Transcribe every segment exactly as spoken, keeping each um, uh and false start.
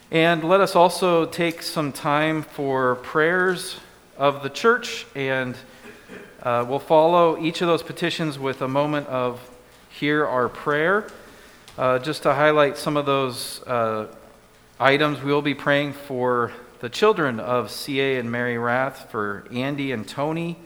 And let us also take some time for prayers of the church, and uh, we'll follow each of those petitions with a moment of hear our prayer. Uh, just to highlight some of those uh, items, we will be praying for the children of C A and Mary Rath, for Andy and Tony,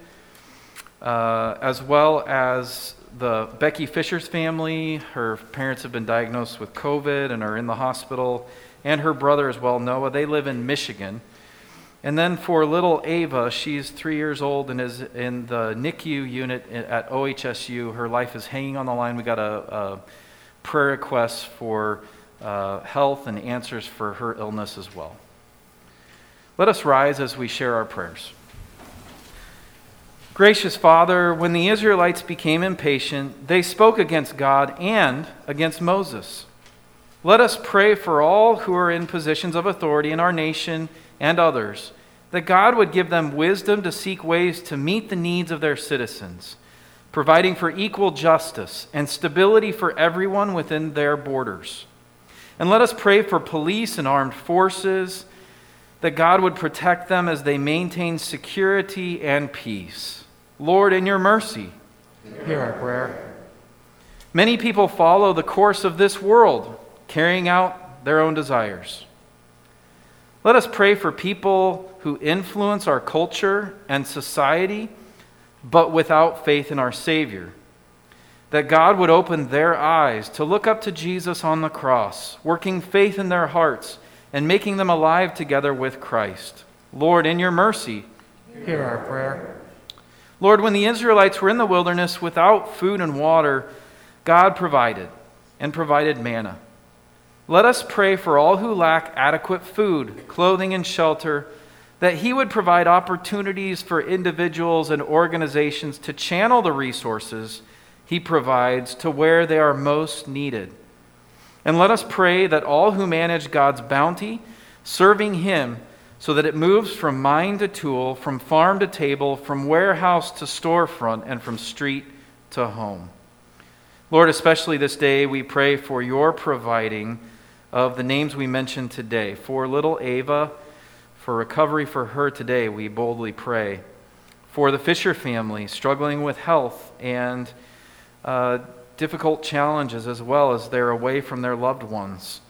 uh, as well as the Becky Fisher's family. Her parents have been diagnosed with COVID and are in the hospital, and her brother as well, Noah. They live in Michigan. And then for little Ava, she's three years old and is in the N I C U unit at O H S U. Her life is hanging on the line. We got a, a prayer request for uh, health and answers for her illness as well. Let us rise as we share our prayers. Gracious Father, when the Israelites became impatient, they spoke against God and against Moses. Let us pray for all who are in positions of authority in our nation and others, that God would give them wisdom to seek ways to meet the needs of their citizens, providing for equal justice and stability for everyone within their borders. And let us pray for police and armed forces, that God would protect them as they maintain security and peace. Lord, in your mercy, hear our prayer. Many people follow the course of this world, carrying out their own desires. Let us pray for people who influence our culture and society, but without faith in our Savior, that God would open their eyes to look up to Jesus on the cross, working faith in their hearts and making them alive together with Christ. Lord, in your mercy, hear our prayer. Lord, when the Israelites were in the wilderness without food and water, God provided and provided manna. Let us pray for all who lack adequate food, clothing, and shelter, that He would provide opportunities for individuals and organizations to channel the resources He provides to where they are most needed. And let us pray that all who manage God's bounty, serving Him so that it moves from mine to tool, from farm to table, from warehouse to storefront, and from street to home. Lord, especially this day, we pray for your providing of the names we mentioned today. For little Ava, for recovery for her today, we boldly pray. For the Fisher family, struggling with health and uh, difficult challenges as well as they're away from their loved ones.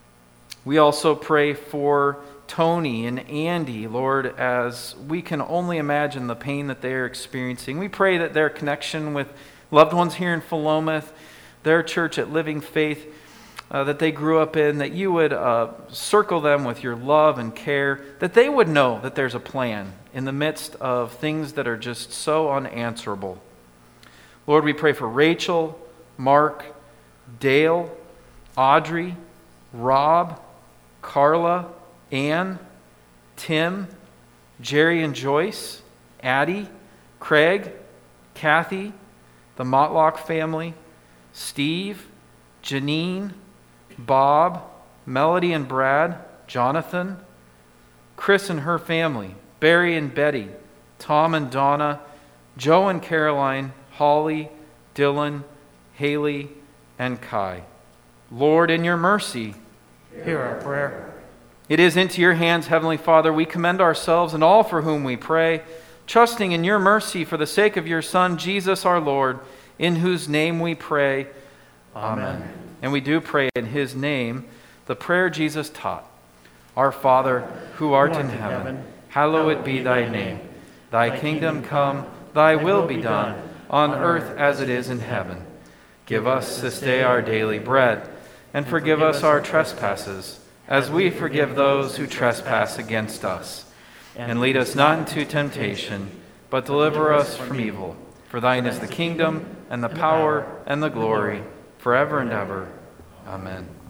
We also pray for Tony and Andy, Lord, as we can only imagine the pain that they are experiencing. We pray that their connection with loved ones here in Philomath, their church at Living Faith, uh, that they grew up in, that you would uh, circle them with your love and care, that they would know that there's a plan in the midst of things that are just so unanswerable. Lord, we pray for Rachel, Mark, Dale, Audrey, Rob, Carla, Ann, Tim, Jerry and Joyce, Addie, Craig, Kathy, the Motlock family, Steve, Janine, Bob, Melody and Brad, Jonathan, Chris and her family, Barry and Betty, Tom and Donna, Joe and Caroline, Holly, Dylan, Haley, and Kai. Lord, in your mercy, hear our prayer. It is into your hands, Heavenly Father, we commend ourselves and all for whom we pray, trusting in your mercy for the sake of your Son, Jesus our Lord, in whose name we pray. Amen. Amen. And we do pray in his name the prayer Jesus taught. Our Father, who art in heaven, hallowed be thy name. Thy kingdom come, thy will be done, on earth as it is in heaven. Give us this day our daily bread, and forgive us our trespasses, as we forgive those who trespass against us. And lead us not into temptation, but deliver us from evil. For thine is the kingdom, and the power, and the glory, forever and ever. Amen.